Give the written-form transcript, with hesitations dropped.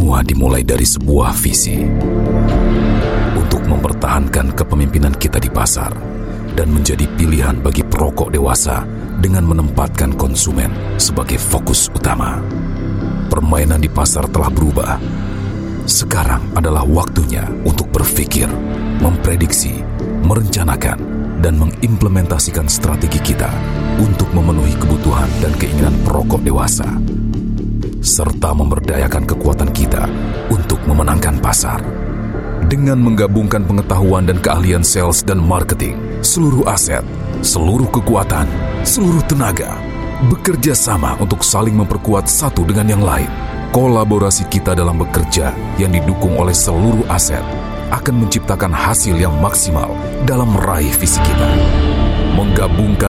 Semua dimulai dari sebuah visi untuk mempertahankan kepemimpinan kita di pasar dan menjadi pilihan bagi perokok dewasa dengan menempatkan konsumen sebagai fokus utama. Permainan di pasar telah berubah. Sekarang adalah waktunya untuk berpikir, memprediksi, merencanakan, dan mengimplementasikan strategi kita untuk memenuhi kebutuhan dan keinginan perokok dewasa, serta memberdayakan kekuatan kita untuk memenangkan pasar. Dengan menggabungkan pengetahuan dan keahlian sales dan marketing, seluruh aset, seluruh kekuatan, seluruh tenaga, bekerja sama untuk saling memperkuat satu dengan yang lain. Kolaborasi kita dalam bekerja yang didukung oleh seluruh aset akan menciptakan hasil yang maksimal dalam meraih visi kita. Menggabungkan